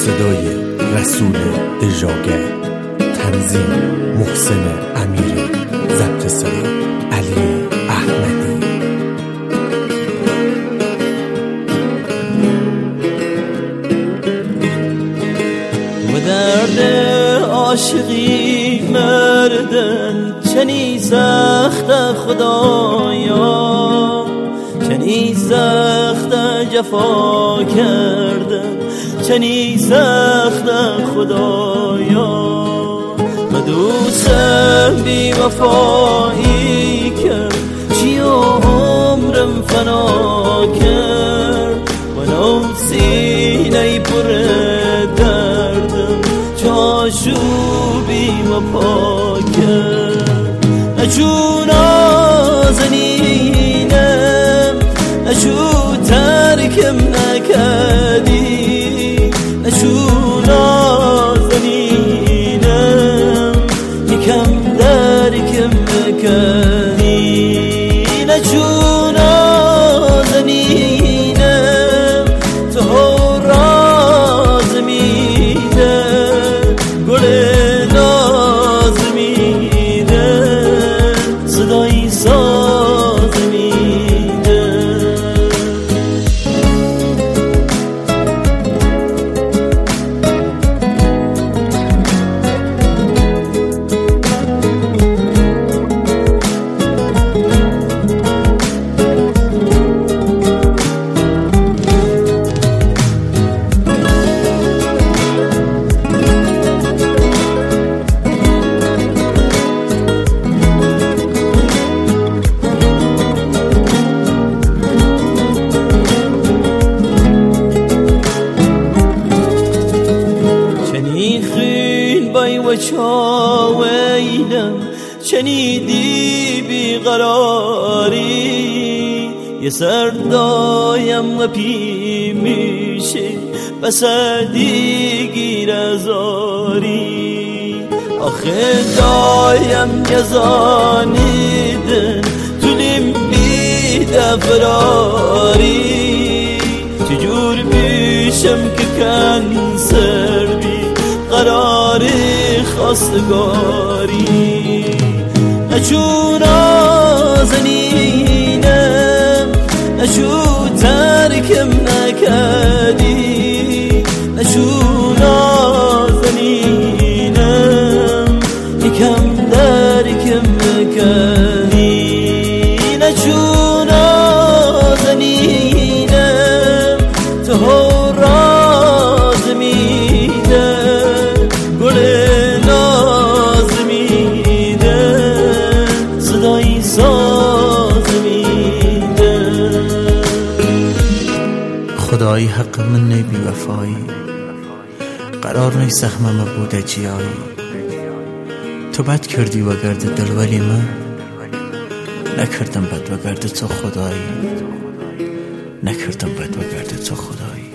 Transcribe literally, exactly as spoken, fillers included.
صدای رسول دژاگر، تنظیم محسن امیری، ضبط صدا علی احمدی. و درد عاشقی مردن چنی سخت خدایا، چنی سخت جفا کردن، چنی سخت خدایا. و دوستم بی وفایی کرد، چی عمرم فنا کرد. و نو سینه پر دردم چاشوبی و پا کرد. اچون آزنینم اچو ترکم نکردی، اچون آزنینم یکم درکم نکردی. اچون آزنینم تو راز میده، گل ناز میده، صدای ساز میده. و چاویدم چنیدی بیقراری، یه سردایم و پی میشه بس دیگی رزاری. آخه دایم گزانیدن تولیم بی دفراری. چجور بیشم که کنسر بی قراری خواستگاری. اچون آزنینم اچو ترکم نکردی، اچون آزنینم یکم درکم نکردی. اچون آزنینم تو راز میده، گل ناز میده، صدای ساز میده. خدایی حق من نی بی وفایی، قرار نی زخمم بوده جیایی. تو بد کردی و گرد دل، ولی من نکردم بد و گرد تو خدایی، نکردم بد و گرد تو خدایی.